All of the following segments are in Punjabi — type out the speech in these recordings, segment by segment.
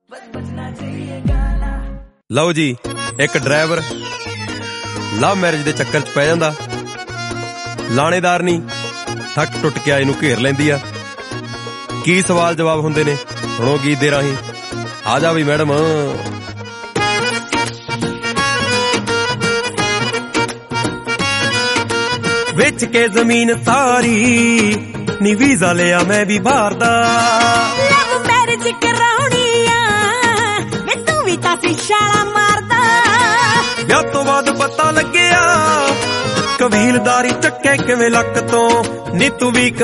ਲਓ ਜੀ, ਇੱਕ ਡਰਾਈਵਰ ਲਵ ਮੈਰਿਜ ਦੇ ਚੱਕਰ 'ਚ ਪੈ ਜਾਂਦਾ, ਲਾਣੇਦਾਰ ਨਹੀਂ ਥੱਕ ਟੁੱਟ ਕੇ ਆਏ ਨੂੰ ਘੇਰ ਲੈਂਦੀ ਆ। ਕੀ ਸਵਾਲ ਜਵਾਬ ਹੁੰਦੇ ਨੇ, ਸੁਣੋ ਗੀਤ ਦੇ ਰਾਹੀਂ। ਆ ਜਾ ਵੀ ਮੈਡਮ। ਵਿੱਚ ਕੇ ਜ਼ਮੀਨ ਸਾਰੀ ਨੀ ਵੀਜ਼ਾ ਲਿਆ ਮੈਂ ਵੀ ਬਾਹਰ ਦਾ, ਲਵ ਮੈਰਿਜ ਕਰਾਉਣੀ ਆ ਵੇ ਤੂੰ ਵੀ ਤਾਂ ਸੀ ਛਾਲਾ ਮਾਰਦਾ। ਵਿਆਹ ਤੋਂ ਬਾਅਦ ਪਤਾ ਲੱਗਿਆ ਕਬੀਲਦਾਰੀ ਚੱਕੇ ਕਿਵੇਂ ਲੱਕ ਤੋਂ, ਨੀ ਤੂੰ ਵੀਕ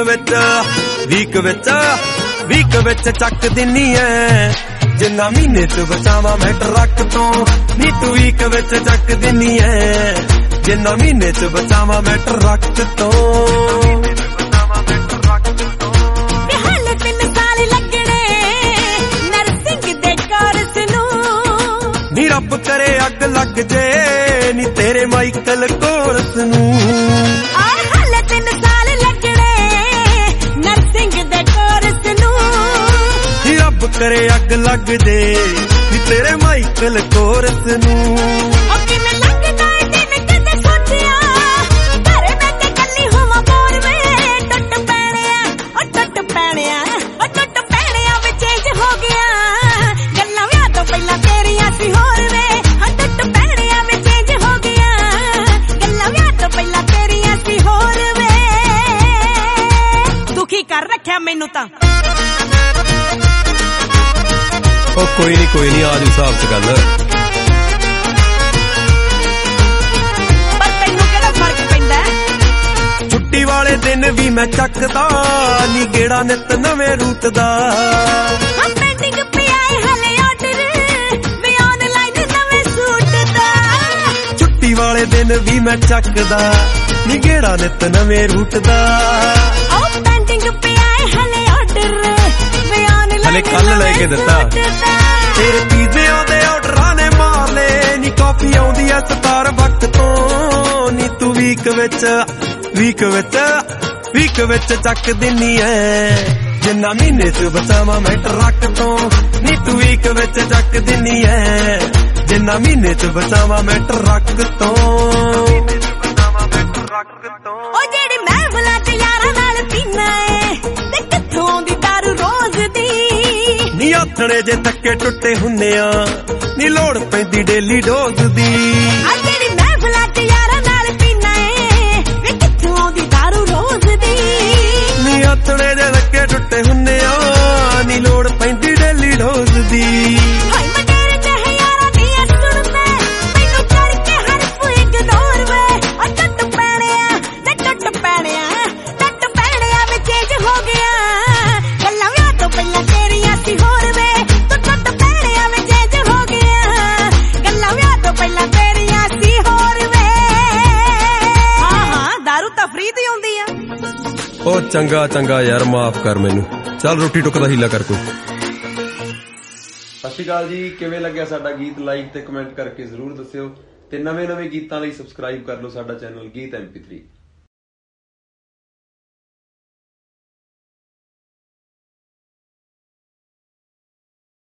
ਵਿੱਚ ਚੱਕ ਦਿੰਨੀ ਐ ਜਿੰਨਾ ਮਹੀਨੇ ਚ ਬਚਾਵਾਂ ਮੈਂ ਟਰੱਕ ਤੋਂ, ਨੀ ਤੂੰ ਵੀਕ ਵਿੱਚ ਚੱਕ ਦਿੰਨੀ ਐ ਜਿੰਨਾ ਮਹੀਨੇ ਚ ਬਚਾਵਾਂ ਮੈਂ ਟਰੱਕ ਤੋਂ। ਨੀ ਰੱਬ ਕਰੇ ਅੱਗ ਲੱਗ ਜੇ ਨੀ ਤੇਰੇ ਮਾਈਕਲ ਕੋਰਸ ਨੂੰ। ਹਾਲੇ 3 ਸਾਲ ਲੱਗਣੇ ਨਰਸਿੰਗ ਦੇ ਕੋਰਸ ਨੂੰ। ਨੀ ਰੱਬ ਕਰੇ ਅੱਗ ਲੱਗ ਜੇ ਨੀ ਤੇਰੇ ਮਾਈਕਲ ਕੋਰਸ ਨੂੰ। ਉਹ ਕਿਵੇਂ ਲੱਗਦਾ ਏ ਦਿਨ ਕਦੇ ਸੋਚਿਆ ਘਰੇ ਬੈਠ ਕੇ ਕੱਲੀ ਹੋਵਾਂ ਬੋਰ ਵੇ। ਟੁੱਟ ਪੈਣਿਆ ਉਹ ਟੁੱਟ ਪੈਣਿਆ ਉਹ ਟੁੱਟ ਪੈਣਿਆ ਵਿੱਚ ਚੇਂਜ ਹੋ ਗਿਆ ਗੱਲਾਂ ਵਿਆਹ ਤੋਂ ਪਹਿਲਾਂ ਤੇਰੀਆਂ ਸੀ ਹੋਰ ਵੇ। ਟੁੱਟ ਪੈਣਿਆ ਵਿੱਚ ਚੇਂਜ ਹੋ ਗਿਆ ਗੱਲਾਂ ਵਿਆਹ ਤੋਂ ਪਹਿਲਾਂ ਤੇਰੀਆਂ ਸੀ ਹੋਰ ਵੇ। ਦੁਖੀ ਕਰ ਰੱਖਿਆ ਮੈਨੂੰ ਤਾਂ। ਉਹ ਕੋਈ ਨਹੀਂ ਆ ਜੂ ਹਿਸਾਬ ਚ ਗੱਲ। ਪਰ ਤੈਨੂੰ ਕਿਹੜਾ ਫਰਕ ਪੈਂਦਾ? ਛੁੱਟੀ ਵਾਲੇ ਦਿਨ ਵੀ ਮੈਂ ਚੱਕਦਾ ਨੀ ਗੇੜਾ ਨਿੱਤ ਨਵੇਂ ਰੂਟ ਦਾ। ਪੈਂਡਿੰਗ ਪਿਆ ਏ ਹਲੇ ਆਰਡਰ ਵੀ ਆਨਲਾਈਨ ਨਵੇਂ ਸੂਟ ਦਾ। ਛੁੱਟੀ ਵਾਲੇ ਦਿਨ ਵੀ ਮੈਂ ਚੱਕਦਾ ਨੀ ਗੇੜਾ ਨਿੱਤ ਨਵੇਂ ਰੂਟ ਦਾ। ਉਹ ਪੈਂਡਿੰਗ ਪਿਆ ਏ ਹਲੇ ਆਰਡਰ ਵੀ ਆਨਲਾਈਨ ਹਲੇ ਕੱਲ ਲੈ ਕੇ ਦਿੱਤਾ। ਤੇਰੇ ਪੀਜ਼ਿਆਂ ਦੇ ਆਰਡਰਾਂ ਨੇ ਮਾਰ ਲੈ ਨੀ ਕਾਫੀ ਆਉਂਦੀ ਐ ਸਟਾਰਬਕ ਤੋਂ। ਨੀ ਤੂੰ ਵੀਕ ਵਿੱਚ ਚੱਕ ਦਿੰਨੀ ਐ ਜਿੰਨਾ ਮਹੀਨੇ ਚ ਬਚਾਵਾਂ ਮੈਂ ਟਰੱਕ ਤੋਂ। ਨੀ ਤੂੰ ਵੀਕ ਵਿੱਚ ਚੱਕ ਦਿੰਨੀ ਐ ਜਿੰਨਾ ਮਹੀਨੇ ਚ ਬਚਾਵਾਂ ਮੈਂ ਟਰੱਕ ਤੋਂ। ਉਹ ਜਿਹੜੀ ਮਹਿਫਲਾਂ ਚ ਯਾਰਾਂ ਨਾਲ ਪੀਨਾ ਏ ਤੇ ਕਿੱਥੋਂ ਆਉਂਦੀ ਦਾਰੂ ਰੋਜ਼ ਦੀ। ਨੀ ਆਥਣੇ ਜੇ ਤੱਕੇ ਟੁੱਟੇ ਹੁੰਨੇ ਆ ਨੀ ਲੋੜ ਪੈਂਦੀ ਡੇਲੀ ਡੋਜ਼ ਦੀ। ਆ ਜਿਹੜੀ ਮਹਿਫਲਾਂ ਚ ਯਾਰਾਂ ਨਾਲ ਪੀਨਾ ਏ ਵੇ ਕਿੱਥੋਂ ਆਉਂਦੀ ਦਾਰੂ ਰੋਜ਼ ਦੀ। ਨੀ ਆਥਣੇ ਜੇ ਤੱਕੇ ਟੁੱਟੇ ਹੁੰਨੇ ਆ ਨੀ ਲੋੜ ਪੈਂਦੀ ਡੇਲੀ ਡੋਜ਼ ਦੀ। ਹਾਏ ਮਟੇਰੇ ਚਾਹੇ ਯਾਰਾਂ ਦੀਆਂ ਸੁਣਦਾ ਮੈਨੂੰ ਕਰਕੇ ਹਰਫ ਇਗਨੋਰ ਵੇ। ਉਹ ਟੁੱਟ ਪੈਣਿਆ ਤੇ ਟੁੱਟ ਪੈਣਿਆ ਵਿੱਚ ਚੇਂਜ ਹੋ ਗਿਆ ਗੱਲਾਂ ਵਿਆਹ ਤੋਂ ਪਹਿਲਾਂ ਤੇਰੀਆਂ ਸੀ ਹੋਰ ਵੇ। ਤੂੰ ਟੁੱਟ ਪੈਣਿਆ ਵਿੱਚ ਚੇਂਜ ਹੋ ਗਿਆ ਗੱਲਾਂ ਵਿਆਹ ਤੋਂ ਪਹਿਲਾਂ ਤੇਰੀਆਂ ਸੀ ਹੋਰ ਵੇ। ਹਾਂ ਦਾਰੂ ਤਾਂ ਫ੍ਰੀ ਦੀ ਆਉਂਦੀ ਆ। ਉਹ ਚੰਗਾ ਯਾਰ ਮਾਫ ਕਰ ਮੈਨੂੰ। ਚੱਲ ਰੋਟੀ ਟੁੱਕ ਦਾ ਹੀਲਾ ਕਰ ਕੋਈ। ਸਤਿ ਸ਼੍ਰੀ ਅਕਾਲ ਜੀ, ਕਿਵੇਂ ਲੱਗਿਆ ਸਾਡਾ ਗੀਤ? ਲਾਈਕ ਤੇ ਕਮੈਂਟ ਕਰਕੇ ਜ਼ਰੂਰ ਦੱਸਿਓ ਤੇ ਨਵੇਂ ਗੀਤਾਂ ਲਈ ਸਬਸਕ੍ਰਾਈਬ ਕਰ ਲਓ ਸਾਡਾ ਚੈਨਲ ਗੀਤ MP3।